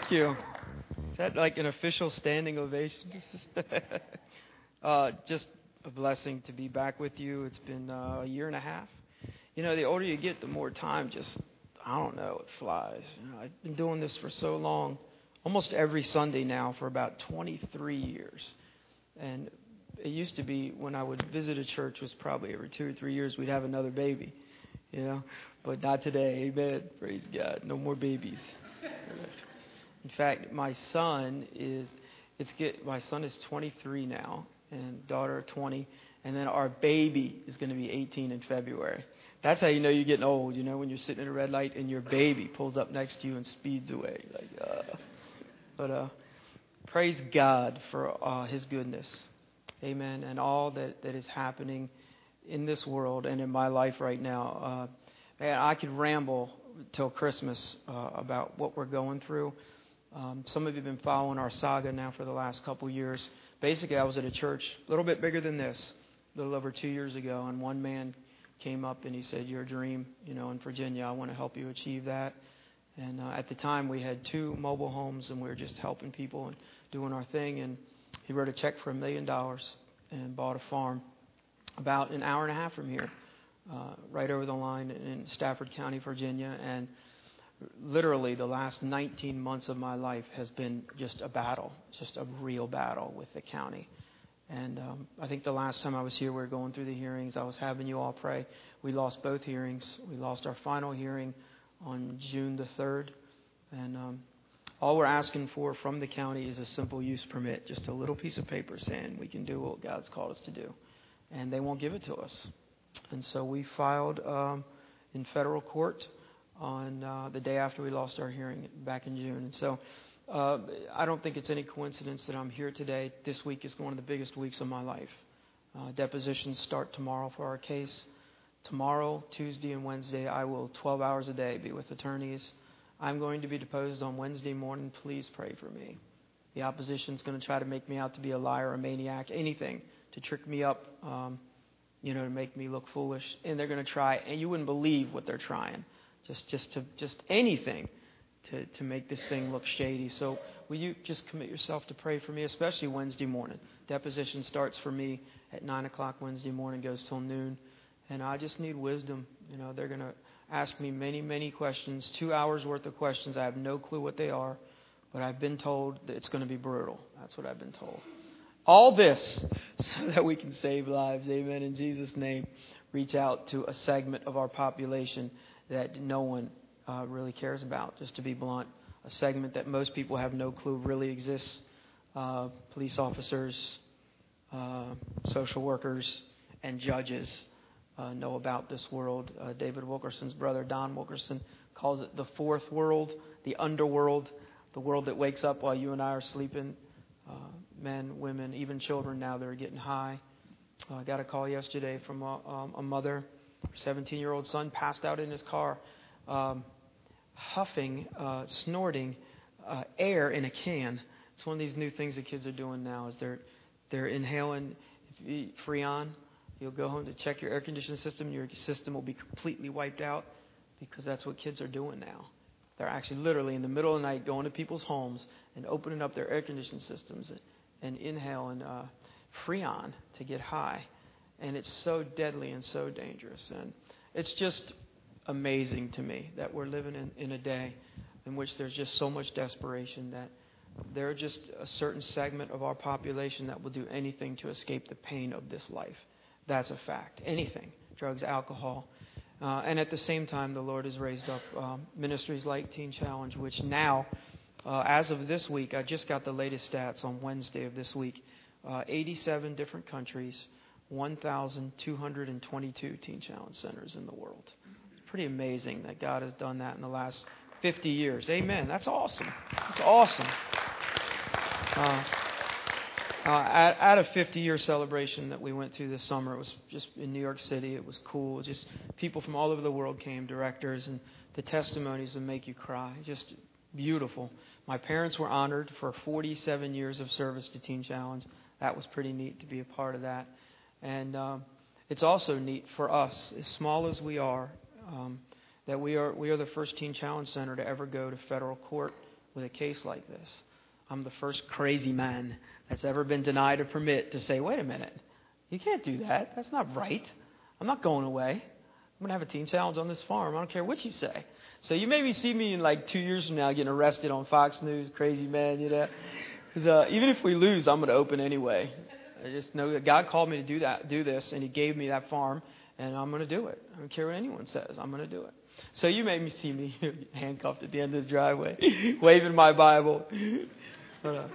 Thank you. Is that like an official standing ovation? Just a blessing to be back with you. It's been a year and a half. You know, the older you get, the more time just, I don't know, it flies. You know, I've been doing this for so long, almost every Sunday now for about 23 years. And it used to be when I would visit a church was probably every 2 or 3 years we'd have another baby, you know. But not today, amen. Praise God. No more babies. In fact, my son is 23 now, and daughter 20, and then our baby is going to be 18 in February. That's how you know you're getting old, you know, when you're sitting at a red light and your baby pulls up next to you and speeds away. But praise God for His goodness. Amen. And all that is happening in this world and in my life right now. Man, I could ramble till Christmas about what we're going through. Some of you have been following our saga now for the last couple years. Basically, I was at a church a little bit bigger than this, a little over 2 years ago, and one man came up and he said, "Your dream, you know, in Virginia, I want to help you achieve that." And at the time, we had 2 mobile homes, and we were just helping people and doing our thing. And he wrote a check for $1 million and bought a farm about an hour and a half from here, right over the line in Stafford County, Virginia. And literally the last 19 months of my life has been just a battle, just a real battle with the county. And I think the last time I was here, we were going through the hearings. I was having you all pray. We lost both hearings. We lost our final hearing on June the 3rd. And all we're asking for from the county is a simple use permit, just a little piece of paper saying we can do what God's called us to do. And they won't give it to us. And so we filed in federal court on the day after we lost our hearing back in June. And so I don't think it's any coincidence that I'm here today. This week is one of the biggest weeks of my life. Depositions start tomorrow for our case. Tomorrow, Tuesday, and Wednesday, I will 12 hours a day be with attorneys. I'm going to be deposed on Wednesday morning. Please pray for me. The opposition's going to try to make me out to be a liar, a maniac, anything to trick me up, to make me look foolish. And they're going to try, and you wouldn't believe what they're trying. Just anything to make this thing look shady. So will you just commit yourself to pray for me, especially Wednesday morning. Deposition starts for me at 9 o'clock Wednesday morning, goes till noon. And I just need wisdom. You know, they're going to ask me many, many questions, 2 hours worth of questions. I have no clue what they are, but I've been told that it's going to be brutal. That's what I've been told. All this so that we can save lives. Amen. In Jesus' name, reach out to a segment of our population that no one really cares about, just to be blunt. A segment that most people have no clue really exists. Police officers, social workers, and judges know about this world. David Wilkerson's brother, Don Wilkerson, calls it the fourth world, the underworld, the world that wakes up while you and I are sleeping. Men, women, even children now that are getting high. I got a call yesterday from a mother. Her 17-year-old son passed out in his car, huffing, snorting air in a can. It's one of these new things that kids are doing now. Is they're inhaling Freon. You'll go home to check your air conditioning system. Your system will be completely wiped out because that's what kids are doing now. They're actually literally in the middle of the night going to people's homes and opening up their air conditioning systems and inhaling Freon to get high. And it's so deadly and so dangerous. And it's just amazing to me that we're living in a day in which there's just so much desperation that there are just a certain segment of our population that will do anything to escape the pain of this life. That's a fact. Anything. Drugs, alcohol. And at the same time, the Lord has raised up ministries like Teen Challenge, which now, as of this week, I just got the latest stats on Wednesday of this week, 87 different countries, 1,222 Teen Challenge centers in the world. It's pretty amazing that God has done that in the last 50 years. Amen. That's awesome. That's awesome. At a 50-year celebration that we went through this summer, it was just in New York City. It was cool. Just people from all over the world came, directors, and the testimonies would make you cry. Just beautiful. My parents were honored for 47 years of service to Teen Challenge. That was pretty neat to be a part of that. And it's also neat for us, as small as we are, that we are the first Teen Challenge Center to ever go to federal court with a case like this. I'm the first crazy man that's ever been denied a permit to say, wait a minute, you can't do that. That's not right. I'm not going away. I'm going to have a teen challenge on this farm. I don't care what you say. So you maybe see me in like 2 years from now getting arrested on Fox News, crazy man, you know. Because even if we lose, I'm going to open anyway. I just know that God called me to do this, and He gave me that farm, and I'm going to do it. I don't care what anyone says. I'm going to do it. So you made me see me handcuffed at the end of the driveway, waving my Bible. But,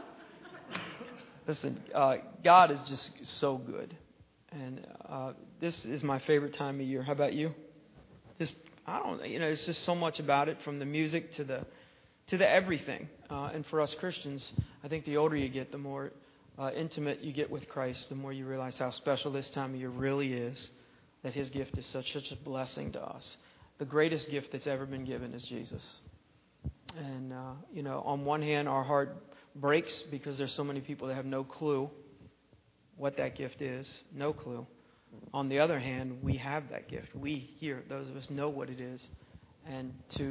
listen, God is just so good. And this is my favorite time of year. How about you? It's just so much about it, from the music to the everything. And for us Christians, I think the older you get, the more intimate you get with Christ, the more you realize how special this time of year really is, that His gift is such a blessing to us. The greatest gift that's ever been given is Jesus. And, on one hand, our heart breaks because there's so many people that have no clue what that gift is. No clue. On the other hand, we have that gift. We here, those of us, know what it is. And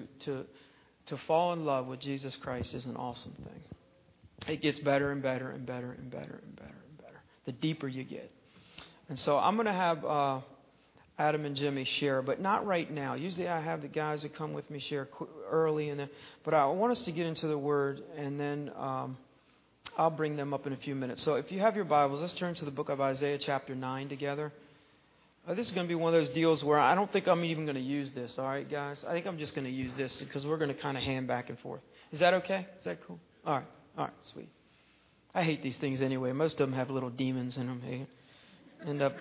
to fall in love with Jesus Christ is an awesome thing. It gets better and better and better and better and better and better, the deeper you get. And so I'm going to have Adam and Jimmy share, but not right now. Usually I have the guys that come with me share early, but I want us to get into the Word, and then I'll bring them up in a few minutes. So if you have your Bibles, let's turn to the book of Isaiah chapter 9 together. This is going to be one of those deals where I don't think I'm even going to use this, all right, guys? I think I'm just going to use this because we're going to kind of hand back and forth. Is that okay? Is that cool? All right, sweet. I hate these things anyway. Most of them have little demons in them. They end up...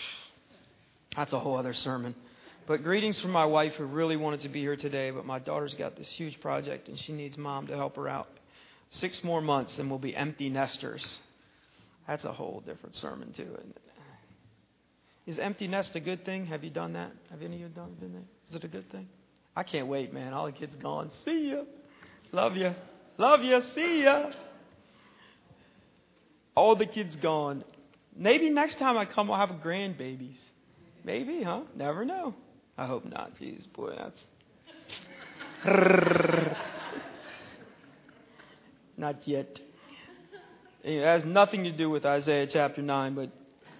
That's a whole other sermon. But greetings from my wife, who really wanted to be here today, but my daughter's got this huge project and she needs Mom to help her out. 6 more months and we'll be empty nesters. That's a whole different sermon too, isn't it? Is empty nest a good thing? Have you done that? Have any of you been there? Is it a good thing? I can't wait, man. All the kids gone. See ya. Love ya. Love ya. See ya. All the kids gone. Maybe next time I come, I'll have grandbabies. Maybe, huh? Never know. I hope not. Jeez, boy, that's... Not yet. It has nothing to do with Isaiah chapter 9, but...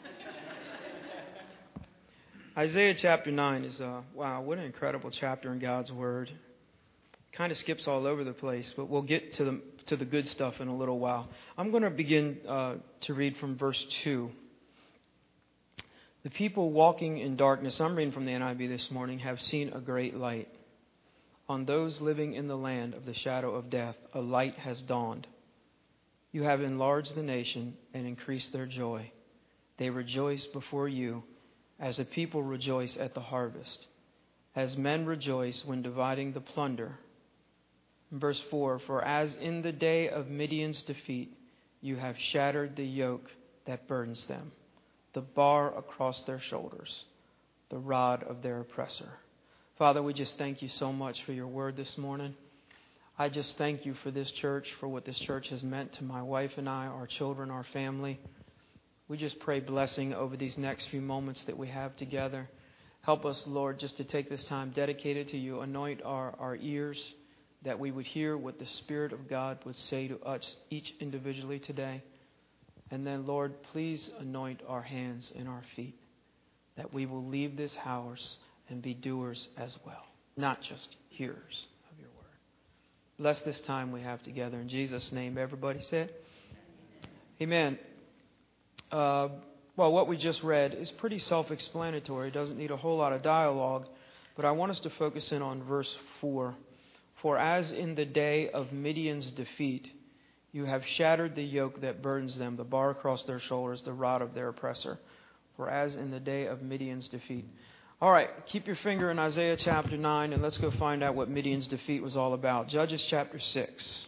Isaiah chapter 9 is, wow, what an incredible chapter in God's Word. Kind of skips all over the place, but we'll get to the good stuff in a little while. I'm going to begin to read from verse 2. The people walking in darkness, I'm reading from the NIV this morning, have seen a great light. On those living in the land of the shadow of death, a light has dawned. You have enlarged the nation and increased their joy. They rejoice before you as a people rejoice at the harvest, as men rejoice when dividing the plunder. Verse 4, for as in the day of Midian's defeat, you have shattered the yoke that burdens them, the bar across their shoulders, the rod of their oppressor. Father, we just thank you so much for your word this morning. I just thank you for this church, for what this church has meant to my wife and I, our children, our family. We just pray blessing over these next few moments that we have together. Help us, Lord, just to take this time dedicated to you. Anoint our ears, that we would hear what the Spirit of God would say to us each individually today. And then, Lord, please anoint our hands and our feet, that we will leave this house and be doers as well, not just hearers of your word. Bless this time we have together. In Jesus' name, everybody said, amen. Well, what we just read is pretty self-explanatory. It doesn't need a whole lot of dialogue, but I want us to focus in on verse 4. For as in the day of Midian's defeat, you have shattered the yoke that burdens them, the bar across their shoulders, the rod of their oppressor. For as in the day of Midian's defeat. All right, keep your finger in Isaiah chapter 9, and let's go find out what Midian's defeat was all about. Judges chapter 6.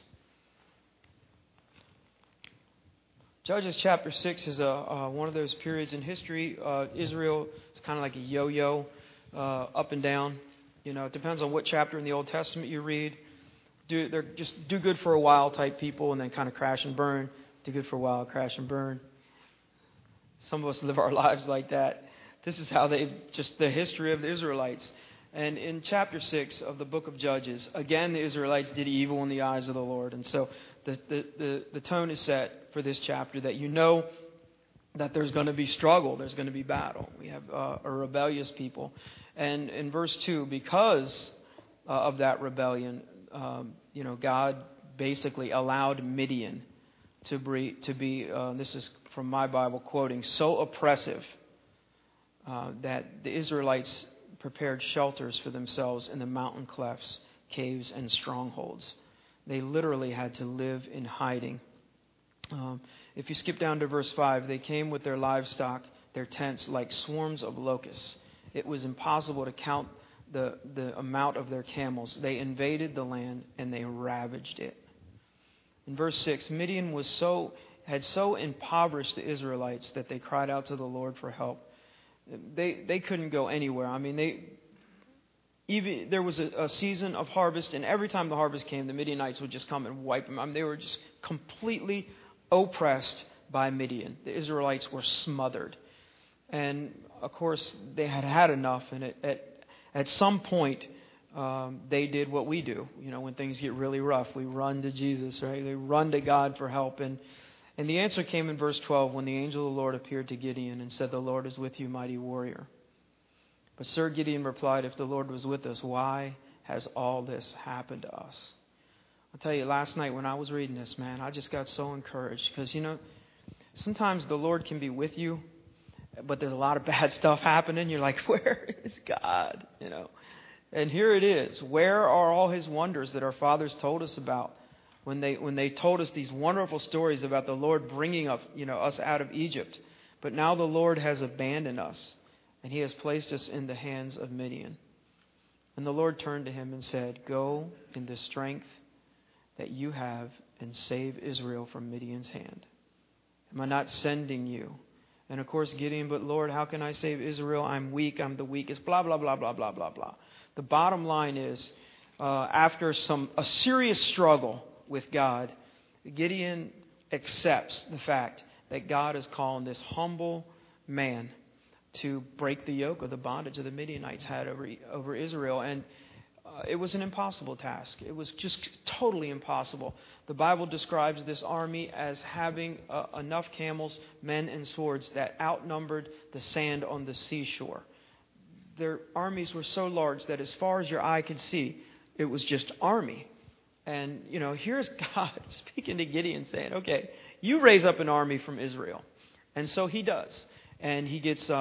Judges chapter 6 is one of those periods in history. Israel is kind of like a yo-yo, up and down. You know, it depends on what chapter in the Old Testament you read. They're just do good for a while type people, and then kind of crash and burn. Do good for a while, crash and burn. Some of us live our lives like that. This is how the history of the Israelites. And in chapter 6 of the book of Judges, again, the Israelites did evil in the eyes of the Lord. And so the tone is set for this chapter that you know that there's going to be struggle, there's going to be battle. We have a rebellious people. And in verse 2, because of that rebellion, God basically allowed Midian to be this is from my Bible quoting, so oppressive that the Israelites prepared shelters for themselves in the mountain clefts, caves, and strongholds. They literally had to live in hiding. If you skip down to verse 5, they came with their livestock, their tents, like swarms of locusts. It was impossible to count the amount of their camels. They invaded the land and they ravaged it. In verse 6, Midian had so impoverished the Israelites that they cried out to the Lord for help. They couldn't go anywhere. I mean, there was a season of harvest, and every time the harvest came, the Midianites would just come and wipe them. I mean, they were just completely oppressed by Midian. The Israelites were smothered. And, of course, they had enough, and at some point, they did what we do. When things get really rough, we run to Jesus, right? They run to God for help. And the answer came in verse 12 when the angel of the Lord appeared to Gideon and said, "The Lord is with you, mighty warrior." But Sir Gideon replied, "If the Lord was with us, why has all this happened to us?" I'll tell you, last night when I was reading this, man, I just got so encouraged. Because, sometimes the Lord can be with you, but there's a lot of bad stuff happening. You're like, where is God? And here it is. Where are all His wonders that our fathers told us about? When they told us these wonderful stories about the Lord bringing us out of Egypt. But now the Lord has abandoned us, and He has placed us in the hands of Midian. And the Lord turned to him and said, "Go in the strength that you have and save Israel from Midian's hand. Am I not sending you?" And of course Gideon, "But Lord, how can I save Israel? I'm weak, I'm the weakest," blah, blah, blah, blah, blah, blah, blah. The bottom line is, after a serious struggle with God, Gideon accepts the fact that God is calling this humble man to break the yoke of the bondage that the Midianites had over Israel. And it was an impossible task. It was just totally impossible. The Bible describes this army as having enough camels, men, and swords that outnumbered the sand on the seashore. Their armies were so large that as far as your eye could see, it was just army. And, here's God speaking to Gideon saying, "Okay, you raise up an army from Israel." And so he does. And he gets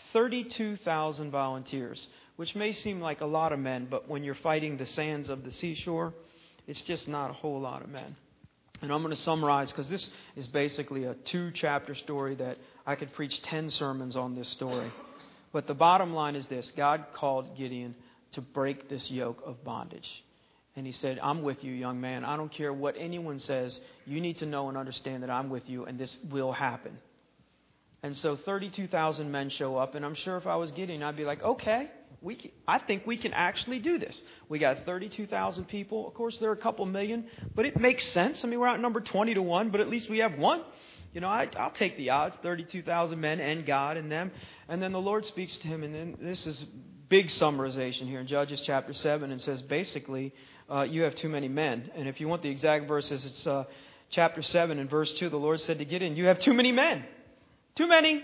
32,000 volunteers, which may seem like a lot of men, but when you're fighting the sands of the seashore, it's just not a whole lot of men. And I'm going to summarize, because this is basically a 2-chapter story that I could preach 10 sermons on this story. But the bottom line is this: God called Gideon to break this yoke of bondage. And He said, "I'm with you, young man. I don't care what anyone says. You need to know and understand that I'm with you, and this will happen." And so 32,000 men show up, and I'm sure if I was Gideon, I'd be like, "Okay, I think we can actually do this. We got 32,000 people. Of course, there are a couple million, but it makes sense. I mean, we're outnumbered 20-1, but at least we have one. I'll take the odds, 32,000 men and God and them." And then the Lord speaks to him, and then this is big summarization here in Judges chapter 7, and says basically, you have too many men. And if you want the exact verses, it's chapter 7 and verse 2. The Lord said to Gideon, "You have too many men. Too many.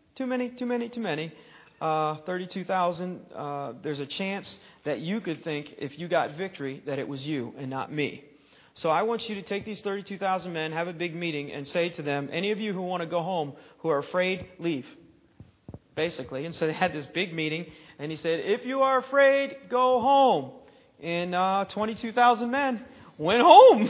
32,000. There's a chance that you could think, if you got victory, that it was you and not me. So I want you to take these 32,000 men, have a big meeting, and say to them, any of you who want to go home, who are afraid, leave." Basically. And so they had this big meeting, and he said, "If you are afraid, go home." And 22,000 men went home.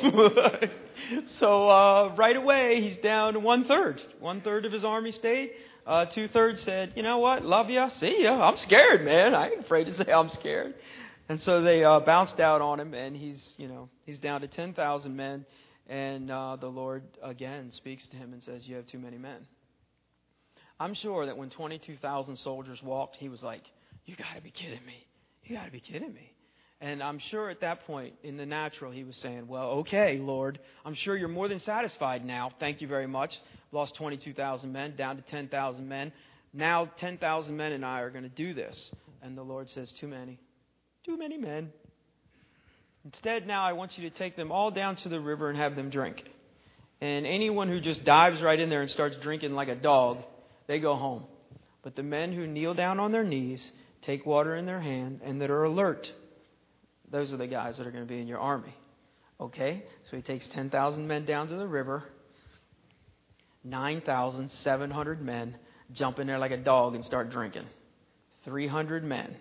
So right away, he's down to 1/3. 1/3 of his army stayed. 2/3 said, "You know what? Love ya. See ya. I'm scared, man. I ain't afraid to say I'm scared." And so they bounced out on him, and he's down to 10,000 men. And the Lord again speaks to him and says, "You have too many men." I'm sure that when 22,000 soldiers walked, he was like, "You got to be kidding me. You got to be kidding me." And I'm sure at that point, in the natural, he was saying, "Well, okay, Lord, I'm sure you're more than satisfied now. Thank you very much. Lost 22,000 men, down to 10,000 men. Now 10,000 men and I are going to do this." And the Lord says, "Too many. Too many men. Instead, now I want you to take them all down to the river and have them drink. And anyone who just dives right in there and starts drinking like a dog, they go home. But the men who kneel down on their knees, take water in their hand, and that are alert, those are the guys that are going to be in your army. Okay? So he takes 10,000 men down to the river. 9,700 men jump in there like a dog and start drinking. 300 men.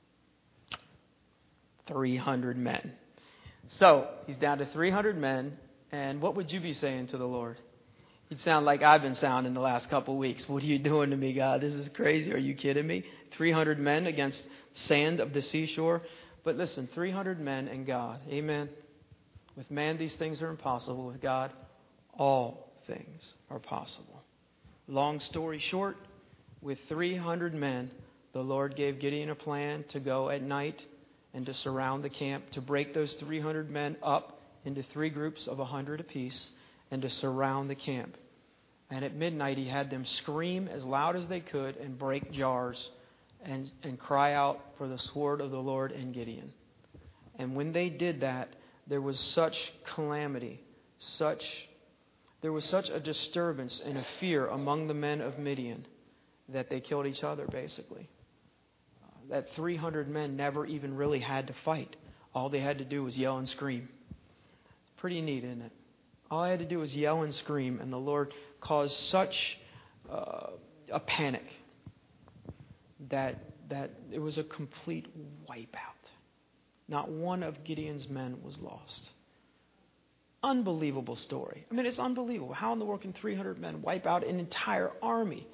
300 men. So he's down to 300 men. And what would you be saying to the Lord? You'd sound like I've been sounding the last couple of weeks. What are you doing to me, God? This is crazy. Are you kidding me? 300 men against sand of the seashore. But listen, 300 men and God. Amen. With man, these things are impossible. With God, all things are possible. Long story short, with 300 men, the Lord gave Gideon a plan to go at night and to surround the camp, to break those 300 men up into 3 groups of 100 apiece, and to surround the camp. And at midnight, he had them scream as loud as they could and break jars and cry out for the sword of the Lord and Gideon. And when they did that, there was such calamity, there was such a disturbance and a fear among the men of Midian that they killed each other, basically. That 300 men never even really had to fight. All they had to do was yell and scream. Pretty neat, isn't it? All I had to do was yell and scream, and the Lord caused such a panic that it was a complete wipeout. Not one of Gideon's men was lost. Unbelievable story. I mean, it's unbelievable. How in the world can 300 men wipe out an entire army?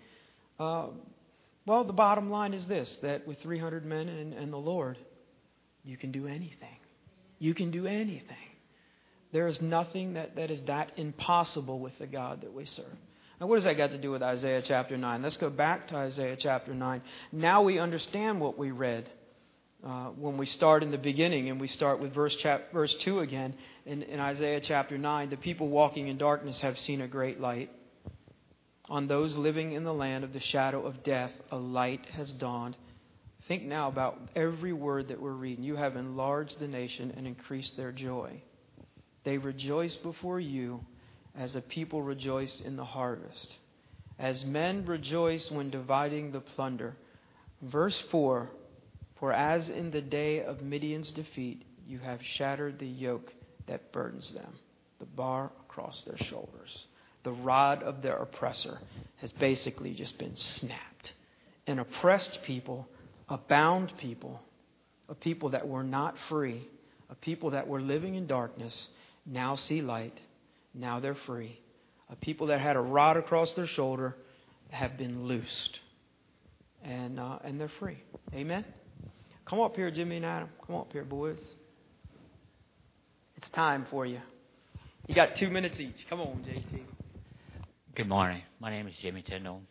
Well, the bottom line is this, that with 300 men and the Lord, you can do anything. You can do anything. There is nothing that is that impossible with the God that we serve. Now, what does that got to do with Isaiah chapter 9? Let's go back to Isaiah chapter 9. Now we understand what we read when we start in the beginning, and we start with verse 2 again in Isaiah chapter 9. The people walking in darkness have seen a great light. On those living in the land of the shadow of death, a light has dawned. Think now about every word that we're reading. You have enlarged the nation and increased their joy. They rejoice before you as a people rejoice in the harvest, as men rejoice when dividing the plunder. Verse 4, for as in the day of Midian's defeat, you have shattered the yoke that burdens them, the bar across their shoulders. The rod of their oppressor has basically just been snapped. An oppressed people, a bound people, a people that were not free, a people that were living in darkness, now see light. Now they're free. A people that had a rod across their shoulder have been loosed. And they're free. Amen? Come up here, Jimmy and Adam. Come up here, boys. It's time for you. You got 2 minutes each. Come on, JT. Good morning. My name is Jimmy Tyndall.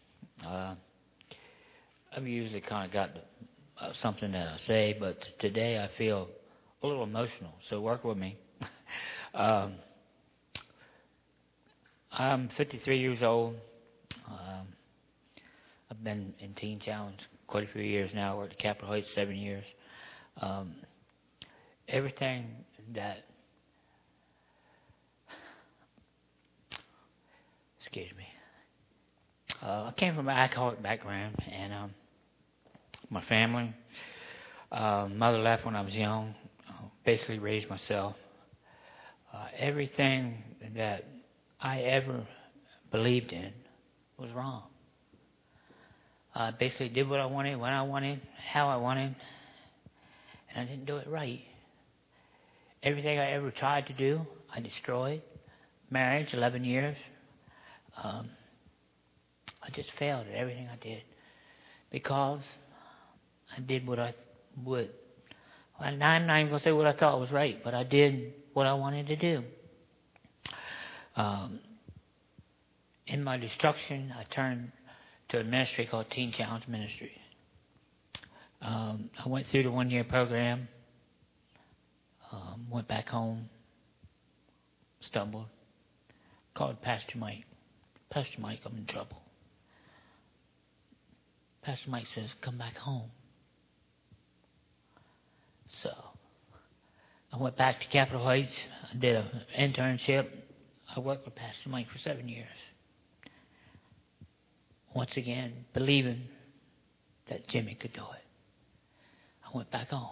I've usually kind of got something that I say, but today I feel a little emotional, so work with me. I'm 53 years old. I've been in Teen Challenge quite a few years now. I worked at Capitol Heights 7 years. Everything that... Excuse me. I came from an alcoholic background, and my family, mother left when I was young, basically raised myself. Everything that I ever believed in was wrong. I basically did what I wanted, when I wanted, how I wanted, and I didn't do it right. Everything I ever tried to do, I destroyed. Marriage, 11 years. I just failed at everything I did because I did what I would. Well, I'm not even going to say what I thought was right, but I did what I wanted to do. In my destruction, I turned to a ministry called Teen Challenge Ministry. I went through the 1-year program, went back home, stumbled, called Pastor Mike. Pastor Mike, I'm in trouble. Pastor Mike says, come back home. So I went back to Capitol Heights. I did an internship. I worked with Pastor Mike for 7 years. Once again, believing that Jimmy could do it. I went back home.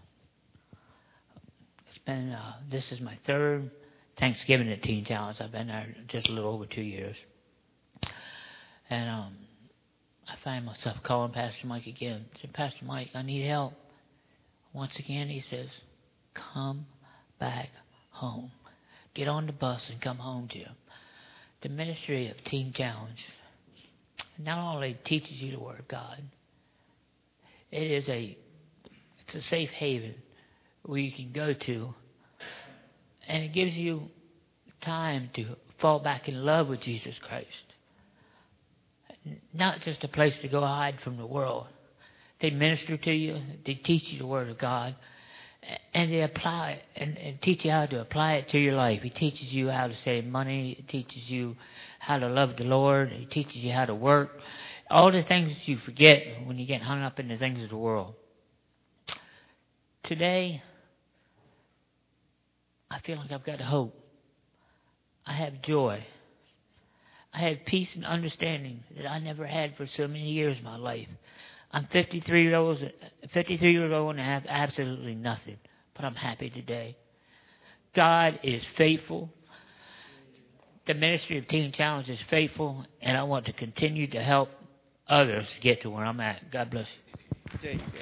It's been, this is my third Thanksgiving at Teen Challenge. I've been there just a little over 2 years. And I find myself calling Pastor Mike again. I said, Pastor Mike, I need help. Once again, he says, come back home. Get on the bus and come home, Jim. The ministry of Teen Challenge not only teaches you the Word of God, it's a safe haven where you can go to, and it gives you time to fall back in love with Jesus Christ. Not just a place to go hide from the world. They minister to you, they teach you the Word of God, and they apply it and teach you how to apply it to your life. He teaches you how to save money. He teaches you how to love the Lord. He teaches you how to work. All the things that you forget when you get hung up in the things of the world. Today, I feel like I've got hope. I have joy. I have peace and understanding that I never had for so many years in my life. I'm 53 years old and I have absolutely nothing, but I'm happy today. God is faithful. The ministry of Teen Challenge is faithful, and I want to continue to help others get to where I'm at. God bless you. There you go.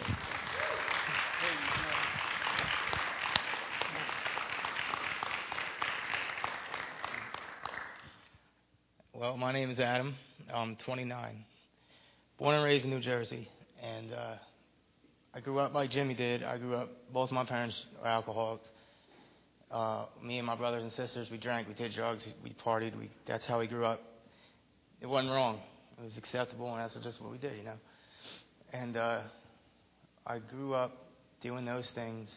Well, my name is Adam. I'm 29. Born and raised in New Jersey. And I grew up like Jimmy did. Both my parents are alcoholics. Me and my brothers and sisters, we drank, we did drugs, we partied. That's how we grew up. It wasn't wrong. It was acceptable, and that's just what we did, you know. And I grew up doing those things.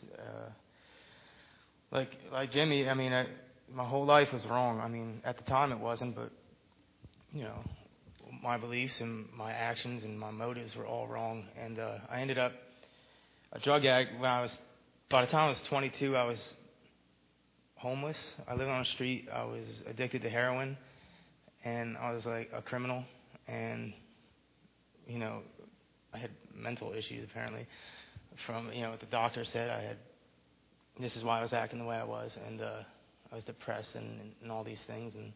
Like Jimmy, I mean, my whole life was wrong. I mean, at the time it wasn't, but, you know, my beliefs and my actions and my motives were all wrong. And I ended up a drug addict by the time I was 22, I was homeless. I lived on the street. I was addicted to heroin, and I was like a criminal. And, you know, I had mental issues apparently from, you know, what the doctor said this is why I was acting the way I was. And I was depressed and all these things. And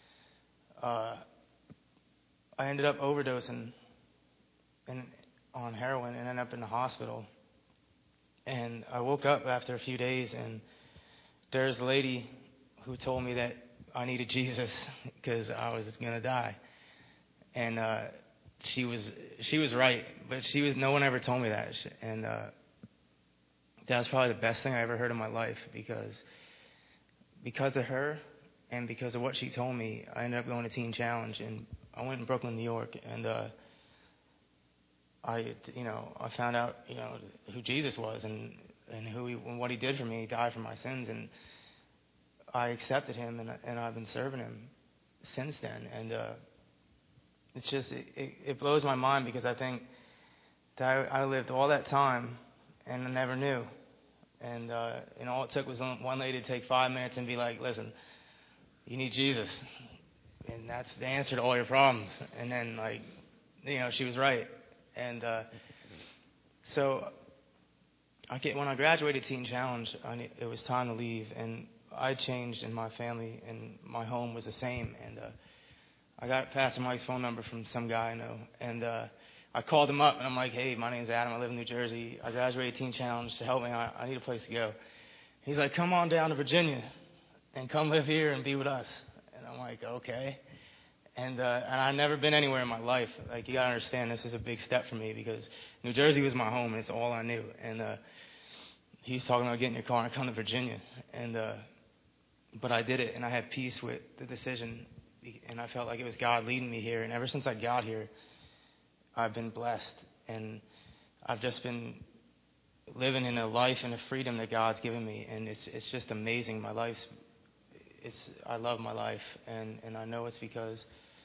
I ended up overdosing on heroin and ended up in the hospital. And I woke up after a few days, and there's a lady who told me that I needed Jesus because I was going to die. And she was right, but no one ever told me that. And that was probably the best thing I ever heard in my life, because of her and because of what she told me, I ended up going to Teen Challenge, and I went in Brooklyn, New York, and I found out, you know, who Jesus was and and what he did for me. He died for my sins, and I accepted him, and I've been serving him since then. And it's just it blows my mind, because I think that I lived all that time and I never knew. And all it took was one lady to take 5 minutes and be like, "Listen, you need Jesus." And that's the answer to all your problems. And then, like, you know, she was right. And so when I graduated Teen Challenge, it was time to leave. And I changed in my family, and my home was the same. And I got Pastor Mike's phone number from some guy I know. And I called him up, and I'm like, "Hey, my name's Adam. I live in New Jersey. I graduated Teen Challenge. To help me, I need a place to go." He's like, "Come on down to Virginia and come live here and be with us." And I'm like, "Okay." And I've never been anywhere in my life. Like, you got to understand, this is a big step for me, because New Jersey was my home, and it's all I knew. And he's talking about getting in your car and come to Virginia. And but I did it, and I had peace with the decision, and I felt like it was God leading me here. And ever since I got here, I've been blessed, and I've just been living in a life and a freedom that God's given me. And it's just amazing. My life's I love my life, and I know it's because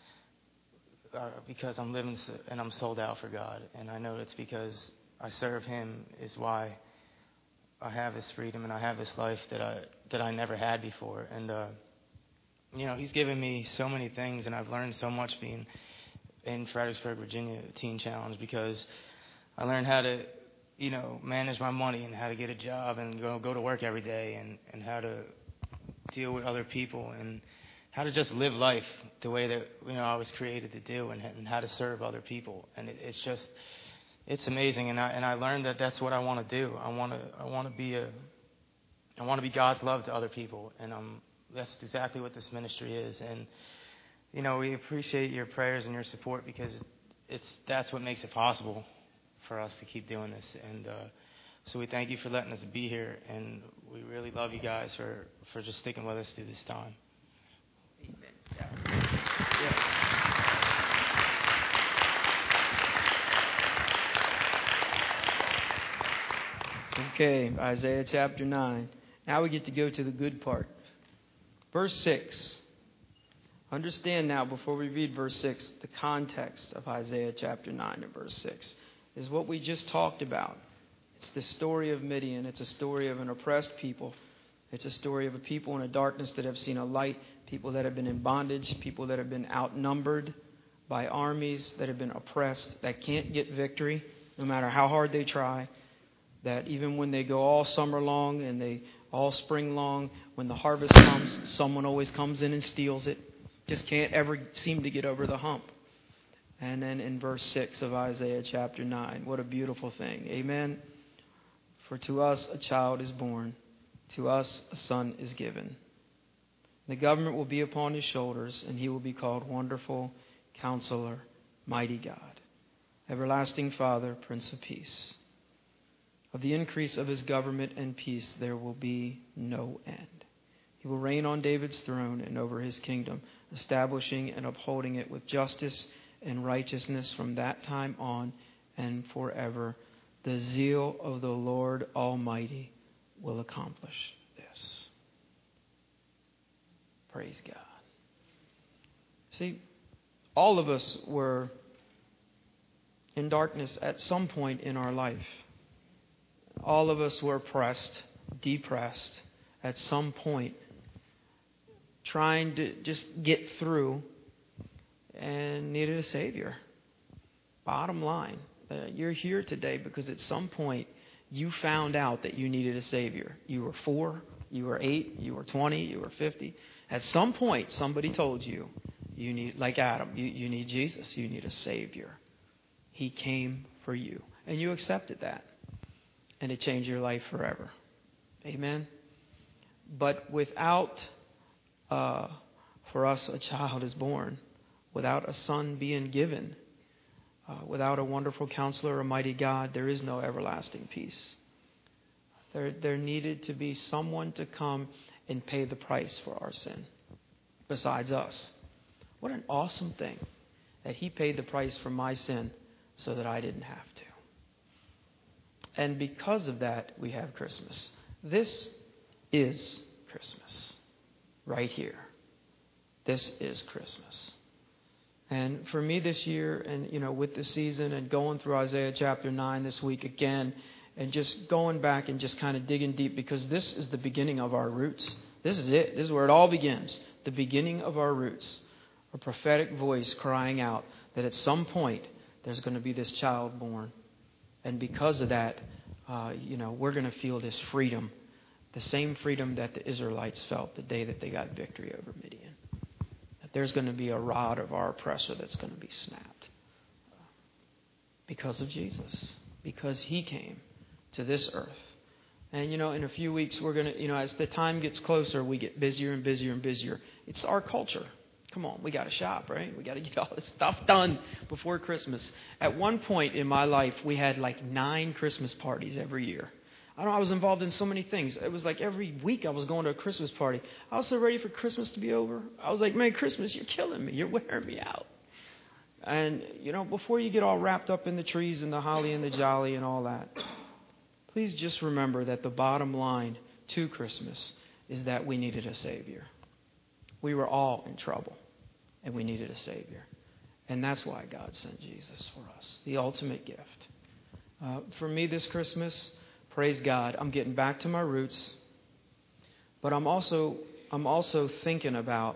I'm living and I'm sold out for God. And I know it's because I serve him is why I have this freedom and I have this life that I never had before. And He's given me so many things, and I've learned so much being in Fredericksburg, Virginia Teen Challenge, because I learned how to, manage my money and how to get a job and go to work every day, and how to deal with other people and how to just live life the way that I was created to do, and how to serve other people. And it's amazing. And I learned that that's what I want to do. I want to be God's love to other people, and that's exactly what this ministry is. And we appreciate your prayers and your support, because that's what makes it possible for us to keep doing this. And so we thank you for letting us be here, and we really love you guys for just sticking with us through this time. Amen. Yeah. Okay, Isaiah chapter 9. Now we get to go to the good part. Verse 6. Understand now, before we read verse 6, the context of Isaiah chapter 9 and verse 6 is what we just talked about. It's the story of Midian. It's a story of an oppressed people. It's a story of a people in a darkness that have seen a light, people that have been in bondage, people that have been outnumbered by armies, that have been oppressed, that can't get victory no matter how hard they try, that even when they go all summer long and they all spring long, when the harvest comes, someone always comes in and steals it. Just can't ever seem to get over the hump. And then in verse 6 of Isaiah chapter 9, what a beautiful thing. Amen. For to us a child is born, to us a son is given. The government will be upon his shoulders, and he will be called Wonderful Counselor, Mighty God, Everlasting Father, Prince of Peace. Of the increase of his government and peace there will be no end. He will reign on David's throne and over his kingdom, establishing and upholding it with justice and righteousness from that time on and forever. The zeal of the Lord Almighty will accomplish this. Praise God. See, all of us were in darkness at some point in our life. All of us were oppressed, depressed at some point, trying to just get through, and needed a Savior. Bottom line, you're here today because at some point you found out that you needed a Savior. You were 4, you were 8, you were 20, you were 50. At some point, somebody told you, you need, like Adam, you need Jesus, you need a Savior. He came for you, and you accepted that, and it changed your life forever. Amen? But without, for us, a child is born, without a son being given, without a wonderful counselor, a mighty God, there is no everlasting peace. There needed to be someone to come and pay the price for our sin besides us. What an awesome thing that he paid the price for my sin so that I didn't have to. And because of that, we have Christmas. This is Christmas right here. This is Christmas. And for me this year, and with the season and going through Isaiah chapter 9 this week again, and just going back and just kind of digging deep, because this is the beginning of our roots. This is it. This is where it all begins. The beginning of our roots. A prophetic voice crying out that at some point there's going to be this child born. And because of that, we're going to feel this freedom. The same freedom that the Israelites felt the day that they got victory over Midian. That there's going to be a rod of our oppressor that's going to be snapped. Because of Jesus. Because he came to this earth. And, in a few weeks, we're going to, as the time gets closer, we get busier and busier and busier. It's our culture. Come on, we got to shop, right? We got to get all this stuff done before Christmas. At one point in my life, we had like 9 Christmas parties every year. I was involved in so many things. It was like every week I was going to a Christmas party. I was so ready for Christmas to be over. I was like, man, Christmas, you're killing me. You're wearing me out. And, before you get all wrapped up in the trees and the holly and the jolly and all that, please just remember that the bottom line to Christmas is that we needed a Savior. We were all in trouble, and we needed a Savior. And that's why God sent Jesus for us, the ultimate gift. For me this Christmas, praise God, I'm getting back to my roots. But I'm also thinking about,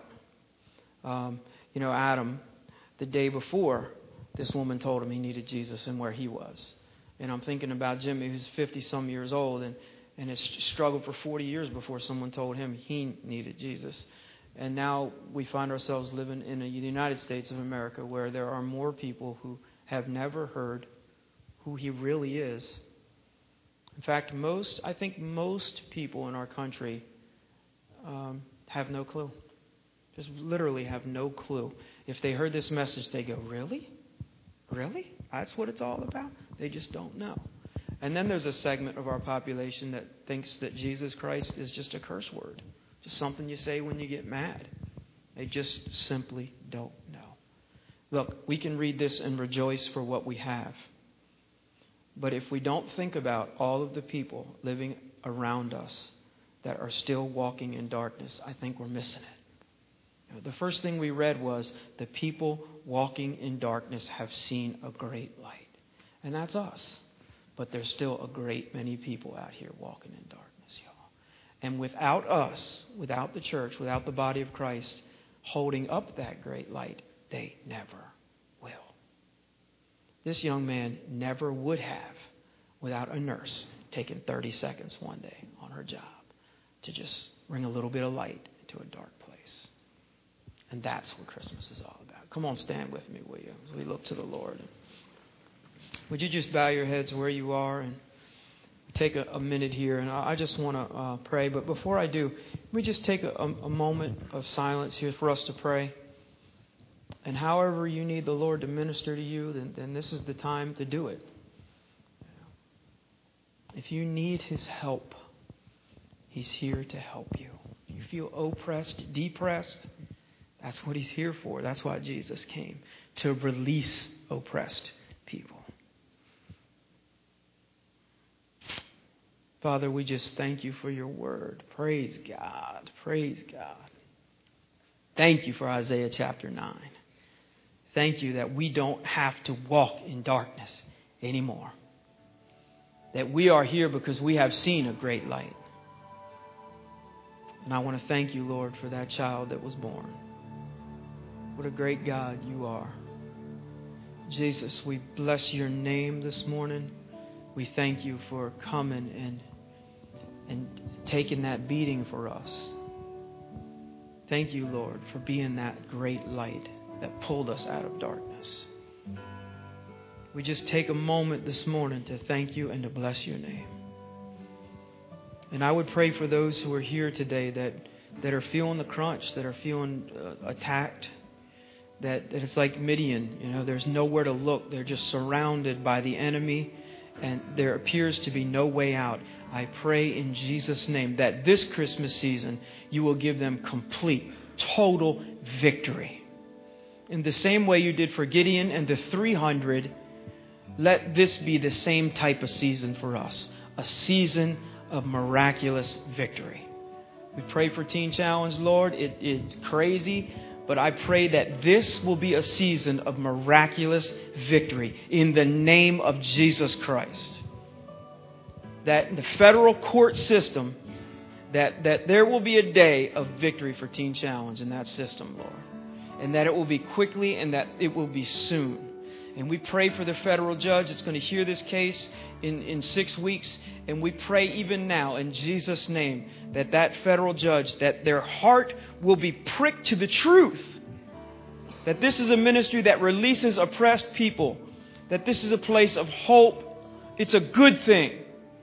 Adam, the day before this woman told him he needed Jesus and where he was. And I'm thinking about Jimmy, who's 50-some years old and has struggled for 40 years before someone told him he needed Jesus. And now we find ourselves living in the United States of America where there are more people who have never heard who he really is. In fact, I think most people in our country have no clue. Just literally have no clue. If they heard this message, they go, really? Really? That's what it's all about? They just don't know. And then there's a segment of our population that thinks that Jesus Christ is just a curse word. Just something you say when you get mad. They just simply don't know. Look, we can read this and rejoice for what we have. But if we don't think about all of the people living around us that are still walking in darkness, I think we're missing it. The first thing we read was the people walking in darkness have seen a great light. And that's us. But there's still a great many people out here walking in darkness, y'all. And without us, without the church, without the body of Christ holding up that great light, they never will. This young man never would have without a nurse taking 30 seconds one day on her job to just bring a little bit of light into a dark place. And that's what Christmas is all about. Come on, stand with me, will you, as we look to the Lord. Would you just bow your heads where you are and take a minute here? And I just want to pray. But before I do, let me just take a moment of silence here for us to pray. And however you need the Lord to minister to you, then this is the time to do it. If you need His help, He's here to help you. If you feel oppressed, depressed, that's what He's here for. That's why Jesus came, to release oppressed people. Father, we just thank you for your word. Praise God. Praise God. Thank you for Isaiah chapter 9. Thank you that we don't have to walk in darkness anymore. That we are here because we have seen a great light. And I want to thank you, Lord, for that child that was born. What a great God you are. Jesus, we bless your name this morning. We thank you for coming and taking that beating for us. Thank you, Lord, for being that great light that pulled us out of darkness. We just take a moment this morning to thank you and to bless your name. And I would pray for those who are here today that are feeling the crunch, that are feeling attacked, that it's like Midian. There's nowhere to look. They're just surrounded by the enemy, and there appears to be no way out. I pray in Jesus' name that this Christmas season you will give them complete, total victory. In the same way you did for Gideon and the 300, let this be the same type of season for us. A season of miraculous victory. We pray for Teen Challenge, Lord. It's crazy, but I pray that this will be a season of miraculous victory in the name of Jesus Christ. That in the federal court system, that there will be a day of victory for Teen Challenge in that system, Lord. And that it will be quickly and that it will be soon. And we pray for the federal judge that's going to hear this case in 6 weeks. And we pray even now in Jesus' name that federal judge, that their heart will be pricked to the truth. That this is a ministry that releases oppressed people. That this is a place of hope. It's a good thing.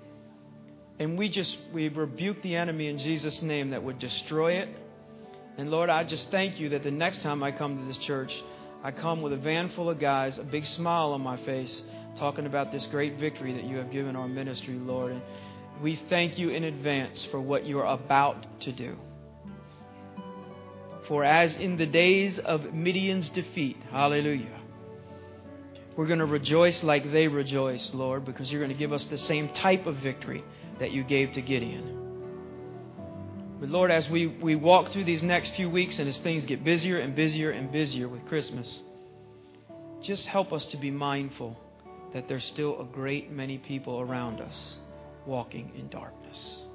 And we rebuke the enemy in Jesus' name that would destroy it. And Lord, I just thank you that the next time I come to this church, I come with a van full of guys, a big smile on my face, talking about this great victory that you have given our ministry, Lord. And we thank you in advance for what you are about to do. For as in the days of Midian's defeat, hallelujah, we're going to rejoice like they rejoiced, Lord, because you're going to give us the same type of victory that you gave to Gideon. But Lord, as we walk through these next few weeks and as things get busier and busier and busier with Christmas, just help us to be mindful that there's still a great many people around us walking in darkness.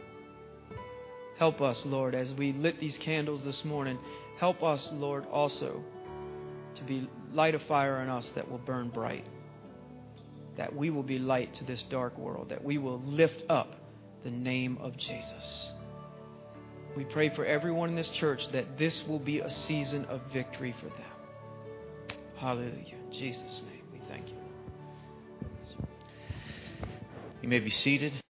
Help us, Lord, as we lit these candles this morning. Help us, Lord, also to light a fire in us that will burn bright. That we will be light to this dark world. That we will lift up the name of Jesus. We pray for everyone in this church that this will be a season of victory for them. Hallelujah. In Jesus' name, we thank you. You may be seated.